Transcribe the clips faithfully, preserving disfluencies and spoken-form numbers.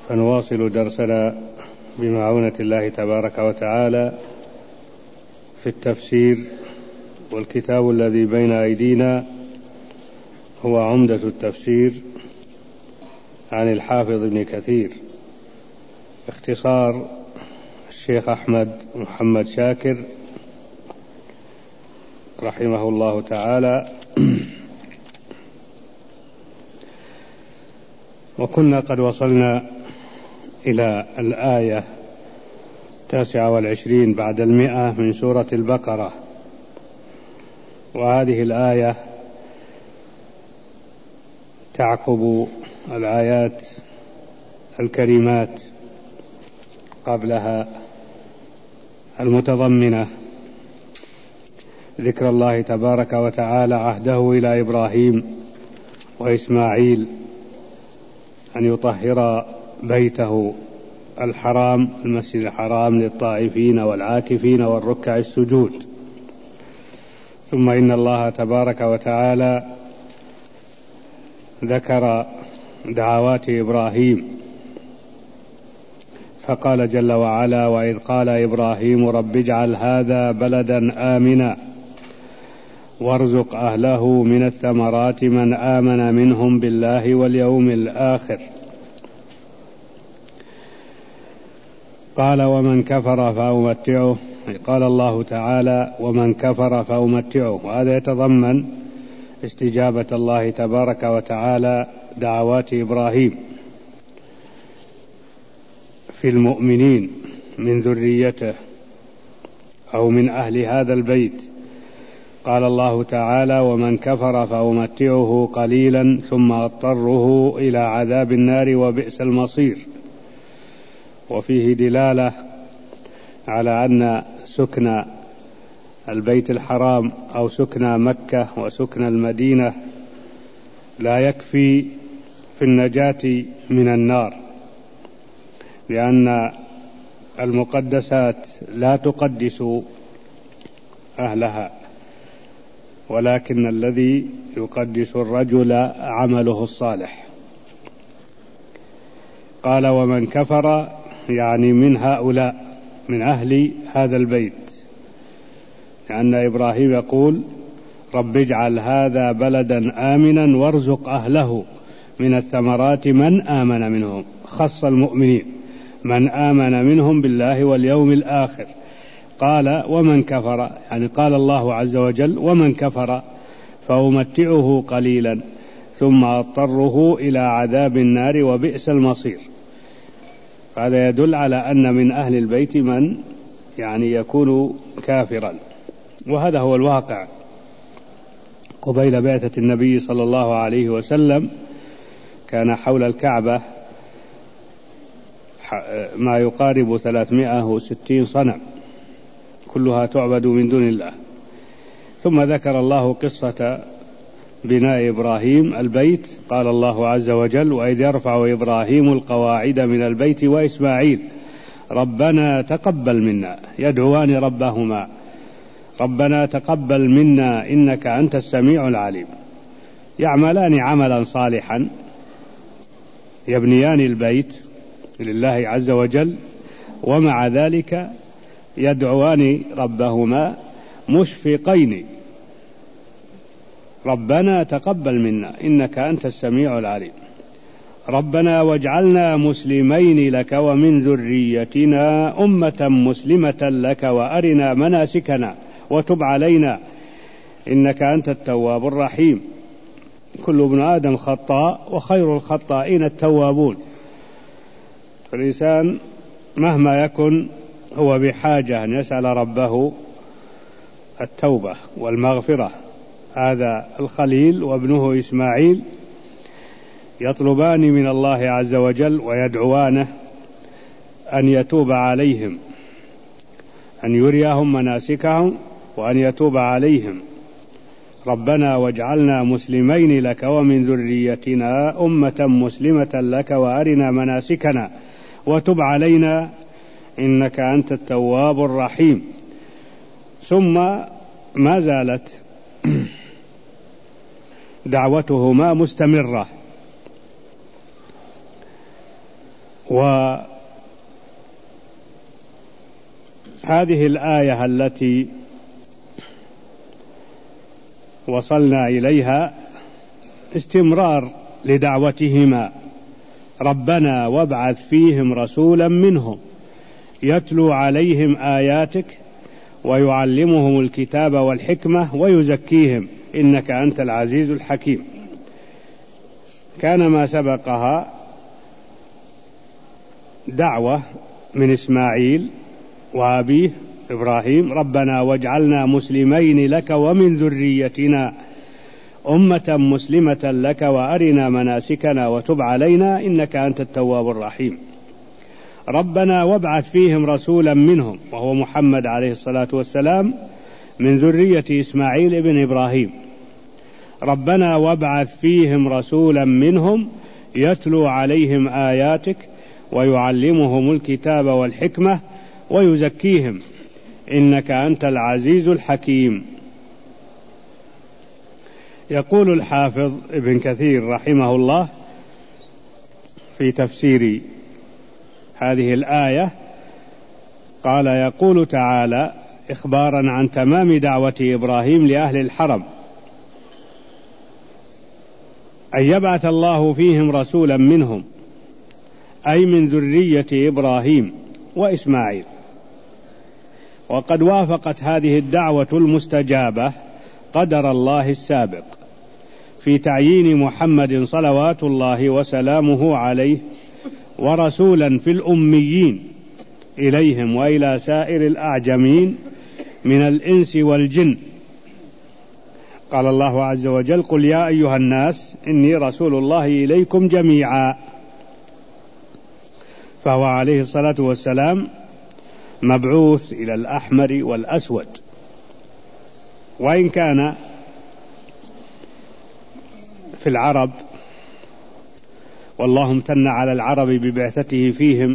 فنواصل درسنا بمعونة الله تبارك وتعالى في التفسير، والكتاب الذي بين أيدينا هو عمدة التفسير عن الحافظ ابن كثير، اختصار الشيخ أحمد محمد شاكر رحمه الله تعالى. وكنا قد وصلنا إلى الآية التاسعة والعشرين بعد المئة من سورة البقرة، وهذه الآية تعقب الآيات الكريمات قبلها المتضمنة ذكر الله تبارك وتعالى عهده إلى إبراهيم وإسماعيل أن يطهر بيته الحرام المسجد الحرام للطائفين والعاكفين والركع السجود. ثم إن الله تبارك وتعالى ذكر دعوات إبراهيم فقال جل وعلا: وإذ قال إبراهيم رب اجعل هذا بلدا آمنا وارزق أهله من الثمرات من آمن منهم بالله واليوم الآخر قال ومن كفر فأمتعه. قال الله تعالى ومن كفر فأمتعه، وهذا يتضمن استجابة الله تبارك وتعالى دعوات إبراهيم في المؤمنين من ذريته أو من أهل هذا البيت. قال الله تعالى ومن كفر فأمتعه قليلا ثم أضطره إلى عذاب النار وبئس المصير. وفيه دلالة على أن سكن البيت الحرام أو سكن مكة وسكن المدينة لا يكفي في النجاة من النار، لأن المقدسات لا تقدس أهلها، ولكن الذي يقدس الرجل عمله الصالح. قال ومن كفر يعني من هؤلاء من أهل هذا البيت، لأن إبراهيم يقول رب اجعل هذا بلدا آمنا وارزق أهله من الثمرات من آمن منهم، خص المؤمنين من آمن منهم بالله واليوم الآخر. قال ومن كفر يعني قال الله عز وجل ومن كفر فأمتعه قليلا ثم أضطره إلى عذاب النار وبئس المصير. هذا يدل على أن من أهل البيت من يعني يكون كافرا، وهذا هو الواقع. قبيل بعثة النبي صلى الله عليه وسلم كان حول الكعبة ما يقارب ثلاثمائة وستين صنم كلها تعبد من دون الله. ثم ذكر الله قصة بناء إبراهيم البيت. قال الله عز وجل وإذ يرفع إبراهيم القواعد من البيت وإسماعيل ربنا تقبل منا، يدعوان ربهما ربنا تقبل منا إنك أنت السميع العليم، يعملان عملا صالحا يبنيان البيت لله عز وجل، ومع ذلك يدعوان ربهما مشفقين ربنا تقبل منا إنك أنت السميع العليم، ربنا واجعلنا مسلمين لك ومن ذريتنا أمة مسلمة لك وأرنا مناسكنا وتب علينا إنك أنت التواب الرحيم. كل ابن آدم خطاء وخير الخطائين التوابون. فالإنسان مهما يكن هو بحاجة أن يسأل ربه التوبة والمغفرة. هذا الخليل وابنه إسماعيل يطلبان من الله عز وجل ويدعوانه أن يتوب عليهم، أن يريهم مناسكهم وأن يتوب عليهم. ربنا واجعلنا مسلمين لك ومن ذريتنا أمة مسلمة لك وأرنا مناسكنا وتب علينا إنك أنت التواب الرحيم. ثم ما زالت دعوتهما مستمرة، وهذه الآية التي وصلنا إليها استمرار لدعوتهما: ربنا وابعث فيهم رسولا منهم يتلو عليهم آياتك ويعلمهم الكتاب والحكمة ويزكيهم إنك أنت العزيز الحكيم. كان ما سبقها دعوة من إسماعيل وأبيه إبراهيم: ربنا واجعلنا مسلمين لك ومن ذريتنا أمة مسلمة لك وأرنا مناسكنا وتب علينا إنك أنت التواب الرحيم. ربنا وابعث فيهم رسولا منهم، وهو محمد عليه الصلاة والسلام من ذرية إسماعيل بن إبراهيم. ربنا وابعث فيهم رسولا منهم يتلو عليهم آياتك ويعلمهم الكتاب والحكمة ويزكيهم إنك أنت العزيز الحكيم. يقول الحافظ ابن كثير رحمه الله في تفسير هذه الآية، قال: يقول تعالى إخبارا عن تمام دعوة إبراهيم لأهل الحرم أن يبعث الله فيهم رسولا منهم، أي من ذرية إبراهيم وإسماعيل. وقد وافقت هذه الدعوة المستجابة قدر الله السابق في تعيين محمد صلوات الله وسلامه عليه ورسولا في الأميين إليهم وإلى سائر الأعجمين من الإنس والجن. قال الله عز وجل: قل يا أيها الناس إني رسول الله إليكم جميعا. فهو عليه الصلاة والسلام مبعوث إلى الأحمر والأسود، وإن كان في العرب، والله امتن على العرب ببعثته فيهم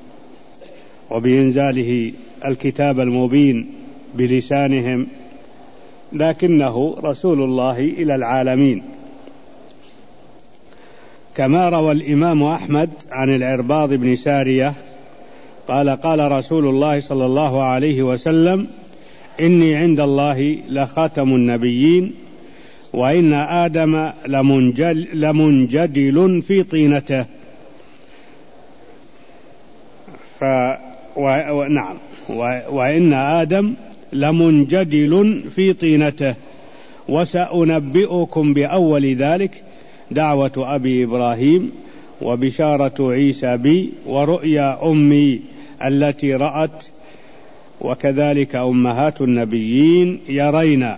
وبإنزاله الكتاب المبين بلسانهم، لكنه رسول الله إلى العالمين. كما روى الإمام أحمد عن العرباض بن سارية قال: قال رسول الله صلى الله عليه وسلم: إني عند الله لخاتم النبيين، وإن آدم لمنجل لمنجدل في طينته. ف و... نعم و... وإن آدم لمنجدل في طينته، وسأنبئكم بأول ذلك دعوة أبي إبراهيم وبشارة عيسى بي ورؤيا أمي التي رأت، وكذلك أمهات النبيين يرينا.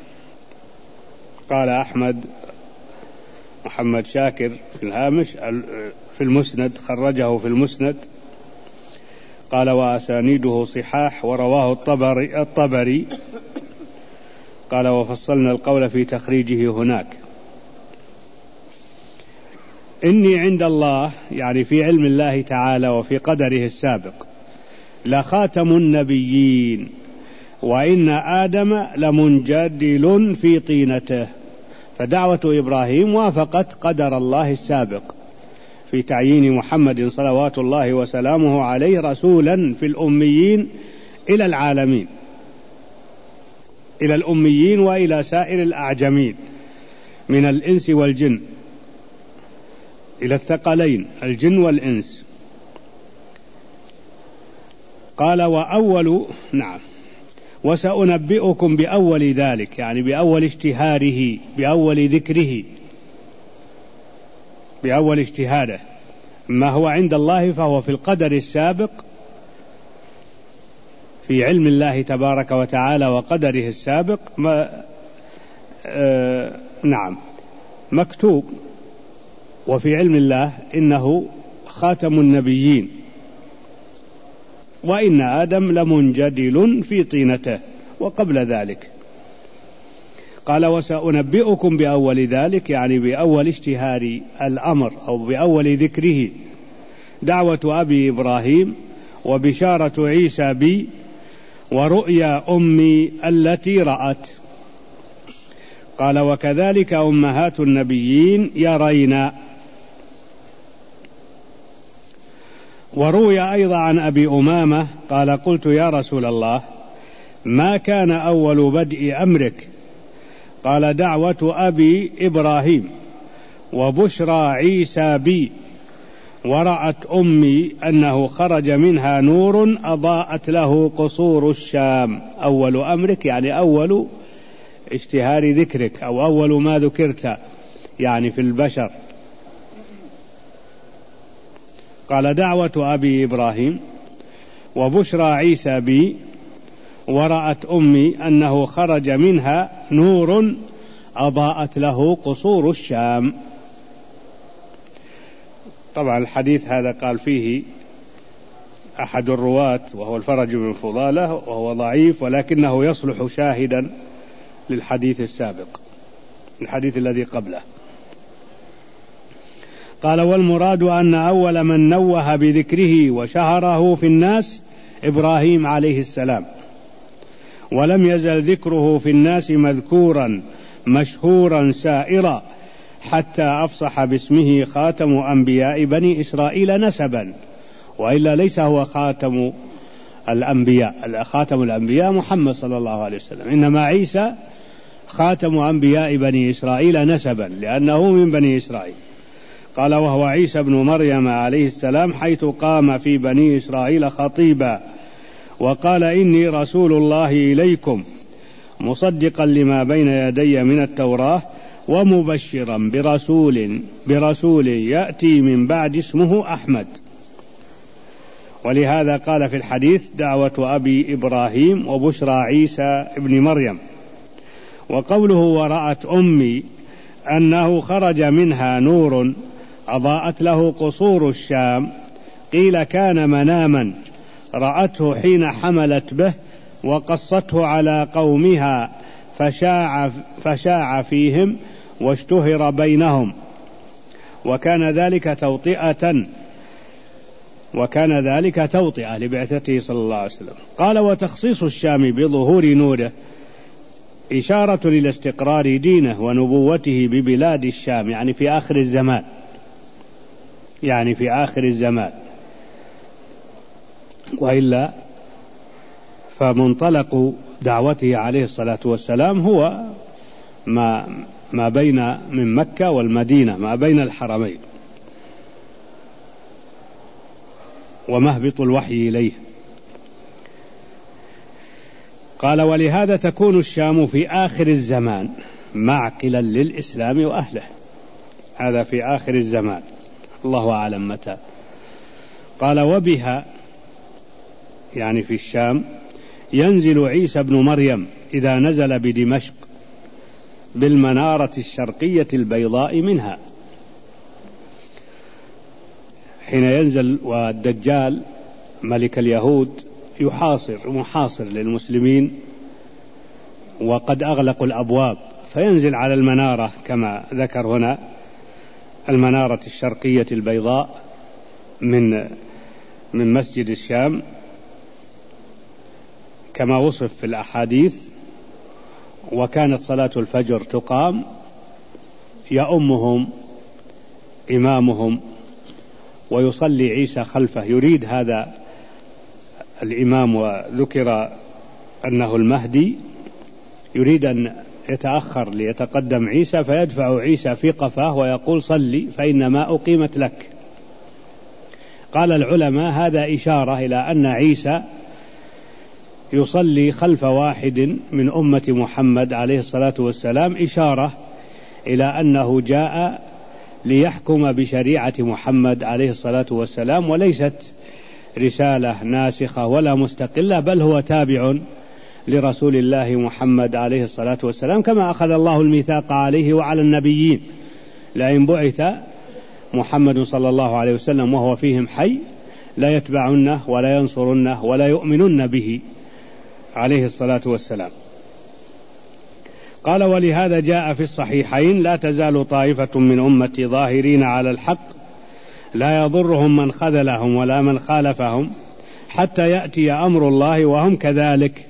قال أحمد محمد شاكر في الهامش في المسند، خرجه في المسند، قال: وأسانيده صحاح، ورواه الطبري, الطبري قال: وفصلنا القول في تخريجه هناك. إني عند الله يعني في علم الله تعالى وفي قدره السابق لخاتم النبيين، وإن آدم لمنجدل في طينته. فدعوة إبراهيم وافقت قدر الله السابق في تعيين محمد صلوات الله وسلامه عليه رسولا في الأميين إلى العالمين، إلى الأميين وإلى سائر الأعجمين من الإنس والجن، إلى الثقلين الجن والإنس. قال: وأول نعم وسأنبئكم بأول ذلك، يعني بأول اشتهاره، بأول ذكره، بأول اجتهاده. ما هو عند الله فهو في القدر السابق في علم الله تبارك وتعالى وقدره السابق ما آه نعم مكتوب، وفي علم الله إنه خاتم النبيين، وإن آدم لمنجدل في طينته، وقبل ذلك. قال: وسأنبئكم بأول ذلك، يعني بأول اشتهار الأمر أو بأول ذكره دعوة أبي إبراهيم وبشارة عيسى بي ورؤيا أمي التي رأت. قال: وكذلك أمهات النبيين يرينا. وروي أيضا عن أبي أمامة قال قلت يا رسول الله ما كان أول بدء أمرك؟ قال دعوة أبي إبراهيم وبشرى عيسى بي ورأت أمي أنه خرج منها نور أضاءت له قصور الشام. أول أمرك يعني أول اشتهار ذكرك أو أول ما ذكرت يعني في البشر. قال دعوة أبي إبراهيم وبشرى عيسى بي ورأت أمي أنه خرج منها نور أضاءت له قصور الشام. طبعا الحديث هذا قال فيه أحد الرواة وهو الفرج بن فضالة وهو ضعيف، ولكنه يصلح شاهدا للحديث السابق الحديث الذي قبله. قال والمراد أن أول من نوه بذكره وشهره في الناس إبراهيم عليه السلام، ولم يزل ذكره في الناس مذكورا مشهورا سائرا حتى أفصح باسمه خاتم أنبياء بني إسرائيل نسبا، وإلا ليس هو خاتم الأنبياء، خاتم الأنبياء محمد صلى الله عليه وسلم، إنما عيسى خاتم أنبياء بني إسرائيل نسبا لأنه من بني إسرائيل. قال وهو عيسى بن مريم عليه السلام حيث قام في بني إسرائيل خطيبا وقال إني رسول الله إليكم مصدقا لما بين يدي من التوراة ومبشرا برسول برسول يأتي من بعد اسمه أحمد. ولهذا قال في الحديث دعوة أبي إبراهيم وبشرى عيسى ابن مريم. وقوله ورأت أمي أنه خرج منها نور أضاءت له قصور الشام قيل كان مناما رأته حين حملت به وقصته على قومها فشاع, فشاع فيهم واشتهر بينهم، وكان ذلك توطئة وكان ذلك توطئة لبعثته صلى الله عليه وسلم. قال وتخصيص الشام بظهور نوره إشارة إلى استقرار دينه ونبوته ببلاد الشام، يعني في آخر الزمان يعني في آخر الزمان وإلا فمنطلق دعوته عليه الصلاة والسلام هو ما ما بين من مكة والمدينة، ما بين الحرمين، ومهبط الوحي إليه. قال ولهذا تكون الشام في آخر الزمان معقلا للإسلام وأهله، هذا في آخر الزمان الله أعلم متى. قال وبها يعني في الشام ينزل عيسى بن مريم إذا نزل بدمشق بالمنارة الشرقية البيضاء منها، حين ينزل والدجال ملك اليهود يحاصر محاصر للمسلمين وقد أغلقوا الأبواب، فينزل على المنارة كما ذكر هنا المنارة الشرقية البيضاء من من مسجد الشام كما وصف في الأحاديث. وكانت صلاة الفجر تقام يؤمهم إمامهم ويصلي عيسى خلفه، يريد هذا الإمام وذكر أنه المهدي يريد أن يتأخر ليتقدم عيسى فيدفع عيسى في قفاه ويقول صلي فإنما أقيمت لك. قال العلماء هذا إشارة إلى أن عيسى يصلي خلف واحد من أمة محمد عليه الصلاة والسلام، إشارة إلى أنه جاء ليحكم بشريعة محمد عليه الصلاة والسلام، وليست رسالة ناسخة ولا مستقلة، بل هو تابع لرسول الله محمد عليه الصلاة والسلام، كما أخذ الله الميثاق عليه وعلى النبيين لئن بعث محمد صلى الله عليه وسلم وهو فيهم حي لا يتبعنه ولا ينصرنه ولا يؤمنن به عليه الصلاة والسلام. قال ولهذا جاء في الصحيحين لا تزال طائفة من أمتي ظاهرين على الحق لا يضرهم من خذلهم ولا من خالفهم حتى يأتي أمر الله وهم كذلك.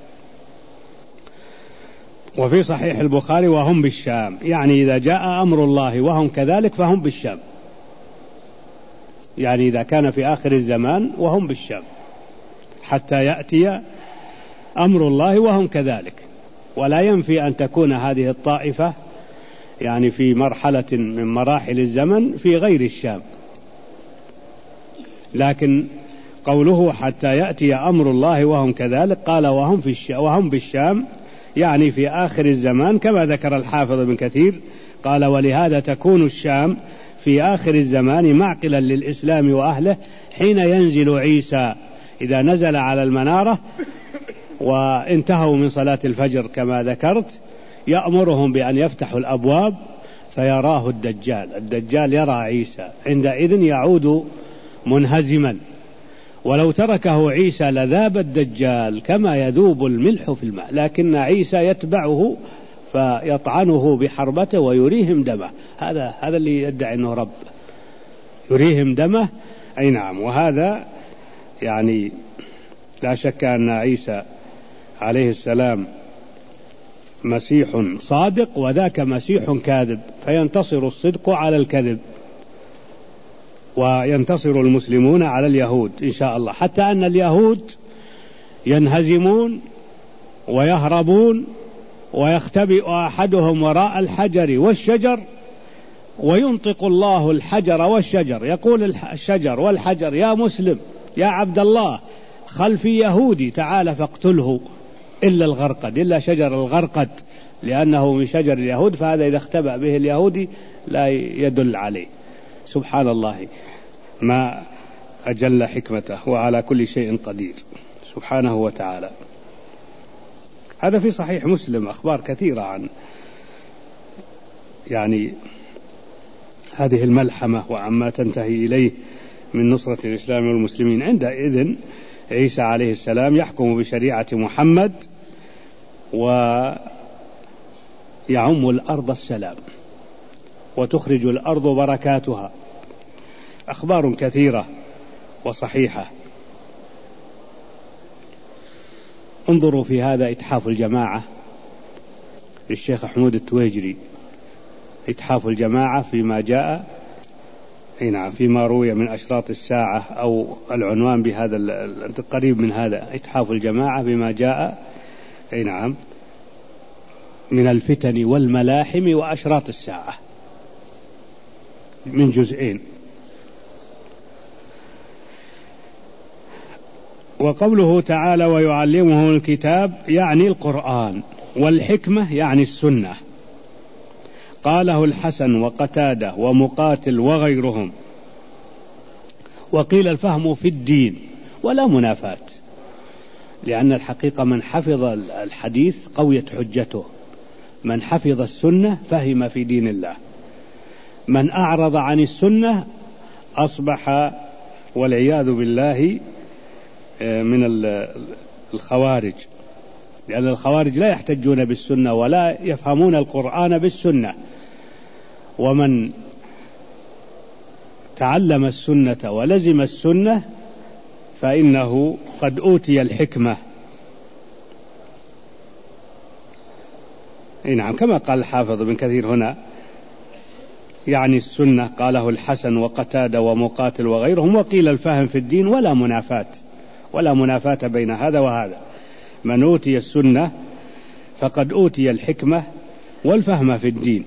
وفي صحيح البخاري وهم بالشام، يعني إذا جاء أمر الله وهم كذلك فهم بالشام. يعني إذا كان في آخر الزمان وهم بالشام، حتى يأتي أمر الله وهم كذلك. ولا ينفي أن تكون هذه الطائفة يعني في مرحلة من مراحل الزمن في غير الشام، لكن قوله حتى يأتي أمر الله وهم كذلك، قال وهم, في الش... وهم بالشام يعني في آخر الزمان، كما ذكر الحافظ ابن كثير قال ولهذا تكون الشام في آخر الزمان معقلا للإسلام وأهله حين ينزل عيسى، إذا نزل على المنارة وانتهوا من صلاة الفجر كما ذكرت يأمرهم بأن يفتحوا الأبواب فيراه الدجال، الدجال يرى عيسى، عندئذ يعود منهزما، ولو تركه عيسى لذاب الدجال كما يذوب الملح في الماء، لكن عيسى يتبعه فيطعنه بحربته ويريهم دمه. هذا هذا اللي يدعي أنه رب، يريهم دمه. أي نعم. وهذا يعني لا شك أن عيسى عليه السلام مسيح صادق وذاك مسيح كاذب، فينتصر الصدق على الكذب وينتصر المسلمون على اليهود إن شاء الله، حتى أن اليهود ينهزمون ويهربون ويختبئ أحدهم وراء الحجر والشجر وينطق الله الحجر والشجر، يقول الشجر والحجر يا مسلم يا عبد الله خلفي يهودي تعال فاقتله، إلا الغرقد، إلا شجر الغرقد لأنه من شجر اليهود، فهذا إذا اختبأ به اليهودي لا يدل عليه. سبحان الله ما أجل حكمته وعلى كل شيء قدير سبحانه وتعالى. هذا في صحيح مسلم أخبار كثيرة عن يعني هذه الملحمة وعما تنتهي إليه من نصرة الإسلام والمسلمين. عندئذ عيسى عليه السلام يحكم بشريعة محمد ويعم الأرض السلام وتخرج الأرض بركاتها. أخبار كثيرة وصحيحة. انظروا في هذا إتحاف الجماعة للشيخ حمود التويجري، إتحاف الجماعة فيما جاء هنا فيما روي من أشراط الساعة، أو العنوان بهذا القريب من هذا، إتحاف الجماعة بما جاء نعم من الفتن والملاحم وأشراط الساعة، من جزئين. وقوله تعالى ويعلمه الكتاب يعني القرآن، والحكمة يعني السنة. قاله الحسن وقتادة ومقاتل وغيرهم. وقيل الفهم في الدين ولا منافاة، لأن الحقيقة من حفظ الحديث قويت حجته، من حفظ السنة فهم في دين الله، من أعرض عن السنة أصبح والعياذ بالله من الخوارج، لأن الخوارج لا يحتجون بالسنة ولا يفهمون القرآن بالسنة. ومن تعلم السنة ولزم السنة فإنه قد أوتي الحكمة. نعم كما قال الحافظ بن كثير هنا يعني السنة، قاله الحسن وقتادة ومقاتل وغيرهم. وقيل الفهم في الدين ولا منافاة، ولا منافاة بين هذا وهذا. من أوتي السنة فقد أوتي الحكمة والفهم في الدين،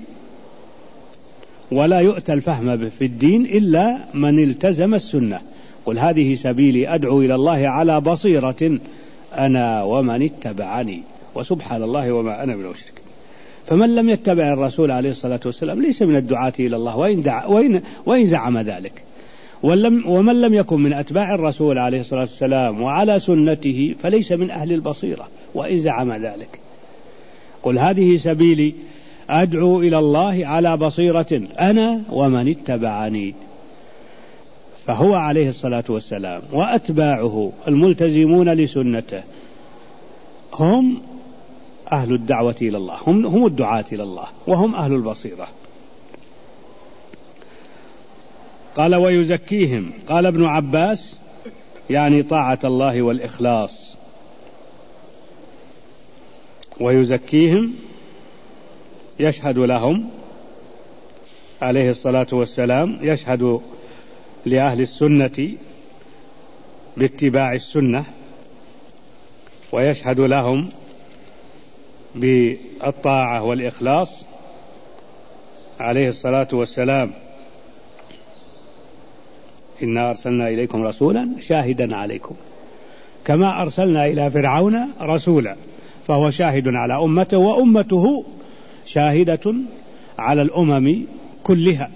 ولا يؤتى الفهم في الدين إلا من التزم السنة. قل هذه سبيلي أدعو إلى الله على بصيرة أنا ومن اتبعني وسبحان الله وما أنا من المشركين. فمن لم يتبع الرسول عليه الصلاة والسلام ليس من الدعاة إلى الله وإن, دع وإن, وإن زعم ذلك. ولم ومن لم يكن من أتباع الرسول عليه الصلاة والسلام وعلى سنته فليس من أهل البصيرة وإن زعم ذلك. قل هذه سبيلي أدعو إلى الله على بصيرة أنا ومن اتبعني. فهو عليه الصلاة والسلام وأتباعه الملتزمون لسنته هم أهل الدعوة إلى الله، هم, هم الدعاة إلى الله وهم أهل البصيرة. قال ويزكيهم. قال ابن عباس يعني طاعة الله والإخلاص. ويزكيهم يشهد لهم عليه الصلاة والسلام، يشهد لأهل السنة باتباع السنة، ويشهد لهم بالطاعة والإخلاص عليه الصلاة والسلام: إنا أرسلنا إليكم رسولا شاهدا عليكم كما أرسلنا إلى فرعون رسولا، فهو شاهد على أمته، وأمته شاهدة على الأمم كلها،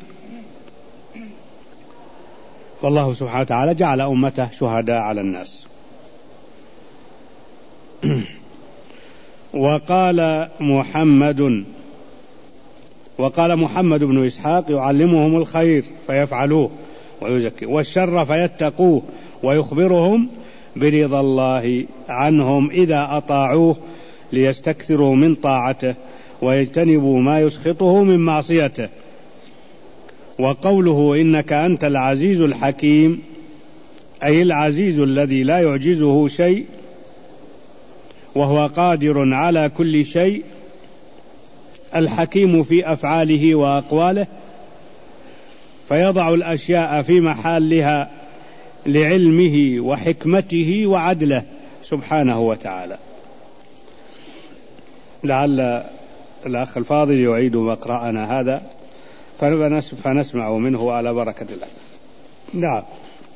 والله سبحانه وتعالى جعل أمته شهداء على الناس. وقال محمد وقال محمد بن إسحاق: يعلمهم الخير فيفعلوه ويزكي، والشر فيتقوه، ويخبرهم برضا الله عنهم إذا أطاعوه ليستكثروا من طاعته ويجتنبوا ما يسخطه من معصيته. وقوله: إنك أنت العزيز الحكيم، أي العزيز الذي لا يعجزه شيء وهو قادر على كل شيء، الحكيم في أفعاله وأقواله، فيضع الأشياء في محلها لعلمه وحكمته وعدله سبحانه وتعالى. لعل الأخ الفاضل يعيد مقرأنا هذا فنسمع منه على بركة الله. نعم.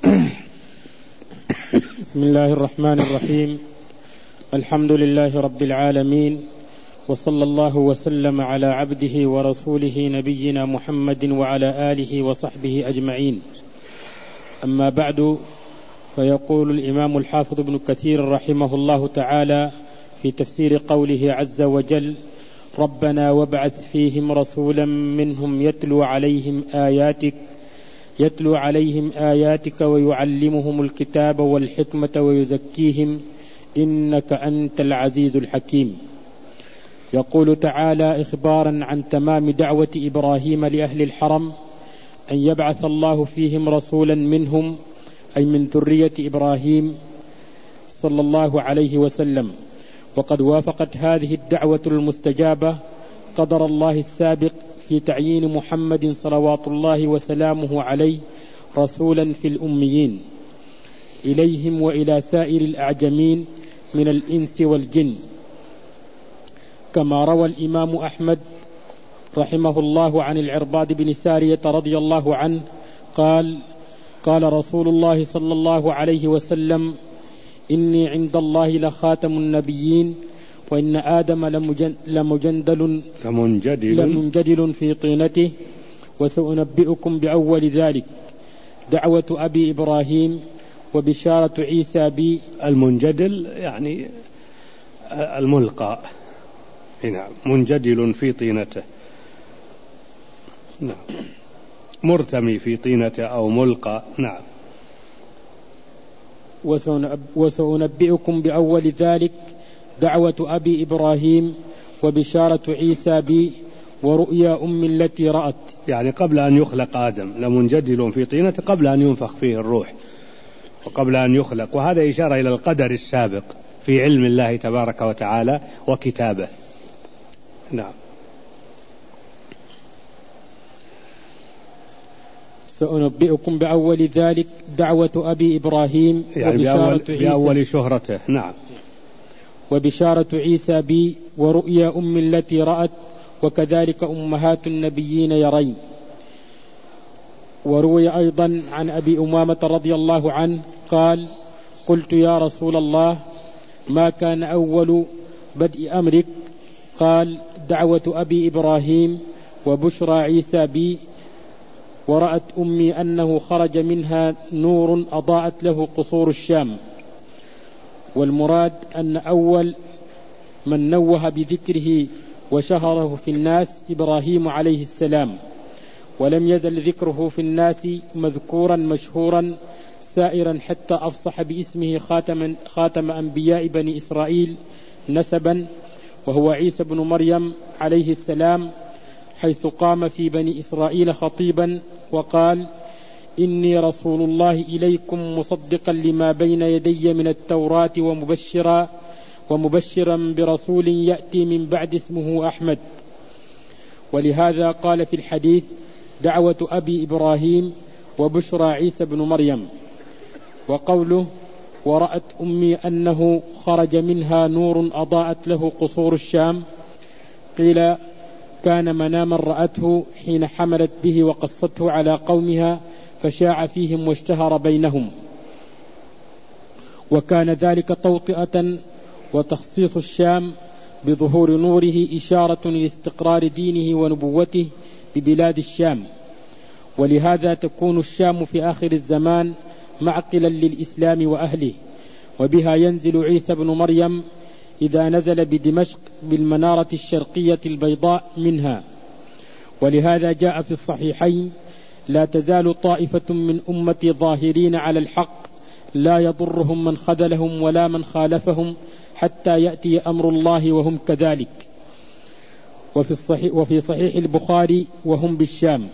بسم الله الرحمن الرحيم. الحمد لله رب العالمين، وصلى الله وسلم على عبده ورسوله نبينا محمد وعلى آله وصحبه أجمعين. أما بعد، فيقول الإمام الحافظ ابن كثير رحمه الله تعالى في تفسير قوله عز وجل: ربنا وابعث فيهم رسولا منهم يتلو عليهم آياتك يتلو عليهم آياتك ويعلمهم الكتاب والحكمة ويزكيهم إنك أنت العزيز الحكيم. يقول تعالى إخبارا عن تمام دعوة إبراهيم لأهل الحرم أن يبعث الله فيهم رسولا منهم، أي من ذرية إبراهيم صلى الله عليه وسلم. وقد وافقت هذه الدعوة المستجابة قدر الله السابق في تعيين محمد صلوات الله وسلامه عليه رسولا في الأميين إليهم وإلى سائر الأعجمين من الإنس والجن، كما روى الإمام أحمد رحمه الله عن العرباض بن سارية رضي الله عنه قال: قال رسول الله صلى الله عليه وسلم: إني عند الله لخاتم النبيين، وإن آدم لمجندل لمنجدل, لمنجدل في طينته، وسأنبئكم بأول ذلك دعوة أبي إبراهيم وبشارة عيسى بي. المنجدل يعني الملقى، نعم، منجدل في طينته، نعم، مرتمي في طينته أو ملقى، نعم. وسأنبئكم بأول ذلك دعوة أبي إبراهيم وبشارة عيسى بي ورؤيا أم التي رأت، يعني قبل أن يخلق آدم لمنجدل في طينته، قبل أن ينفخ فيه الروح وقبل أن يخلق، وهذا إشارة إلى القدر السابق في علم الله تبارك وتعالى وكتابه، نعم. سأنبئكم بأول ذلك دعوة أبي إبراهيم يعني وبشارة بأول, بأول شهرته، نعم. وبشارة عيسى بي ورؤيا أم التي رأت، وكذلك أمهات النبيين يرين. وروي أيضا عن أبي أمامة رضي الله عنه قال: قلت يا رسول الله ما كان أول بدء أمرك؟ قال: دعوة أبي إبراهيم وبشرى عيسى بي، ورأت أمي أنه خرج منها نور أضاءت له قصور الشام. والمراد أن أول من نوه بذكره وشهره في الناس إبراهيم عليه السلام، ولم يزل ذكره في الناس مذكورا مشهورا سائرا حتى أفصح باسمه خاتم, خاتم أنبياء بني إسرائيل نسبا، وهو عيسى بن مريم عليه السلام، حيث قام في بني إسرائيل خطيبا وقال: إني رسول الله إليكم مصدقا لما بين يدي من التوراة ومبشرا ومبشرا برسول يأتي من بعد اسمه أحمد. ولهذا قال في الحديث: دعوة أبي إبراهيم وبشرى عيسى بن مريم. وقوله ورأت أمي أنه خرج منها نور أضاءت له قصور الشام، قيل كان مناما رأته حين حملت به وقصته على قومها فشاع فيهم واشتهر بينهم، وكان ذلك توطئة وتخصيص الشام بظهور نوره إشارة لاستقرار دينه ونبوته ببلاد الشام. ولهذا تكون الشام في آخر الزمان معقلا للإسلام وأهله، وبها ينزل عيسى بن مريم إذا نزل بدمشق بالمنارة الشرقية البيضاء منها. ولهذا جاء في الصحيحين لا تزال طائفة من أمتي ظاهرين على الحق لا يضرهم من خذلهم ولا من خالفهم حتى يأتي أمر الله وهم كذلك. وفي الصحيح, وفي صحيح البخاري وهم بالشام.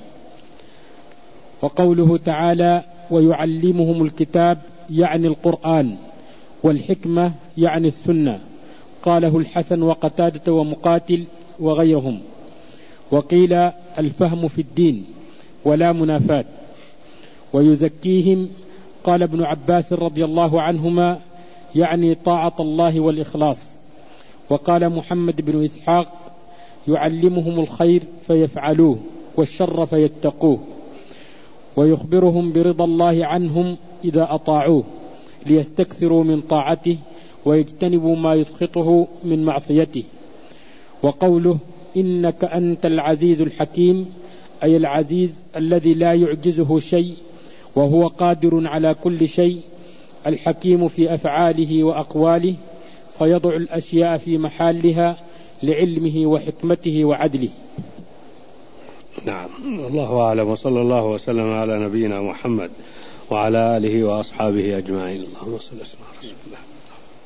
وقوله تعالى ويعلمهم الكتاب يعني القرآن، والحكمة يعني السنة، قاله الحسن وقتادة ومقاتل وغيرهم. وقيل الفهم في الدين ولا منافات. ويزكيهم قال ابن عباس رضي الله عنهما يعني طاعة الله والإخلاص. وقال محمد بن إسحاق يعلمهم الخير فيفعلوه والشر فيتقوه، ويخبرهم برضا الله عنهم إذا أطاعوه ليستكثروا من طاعته ويجتنبوا ما يسخطه من معصيته. وقوله إنك أنت العزيز الحكيم أي العزيز الذي لا يعجزه شيء وهو قادر على كل شيء، الحكيم في أفعاله وأقواله فيضع الأشياء في محلها لعلمه وحكمته وعدله. نعم، والله أعلم، وصلى الله وسلم على نبينا محمد وعلى آله وأصحابه أجمعين. اللهم صل وسلم على رسول الله.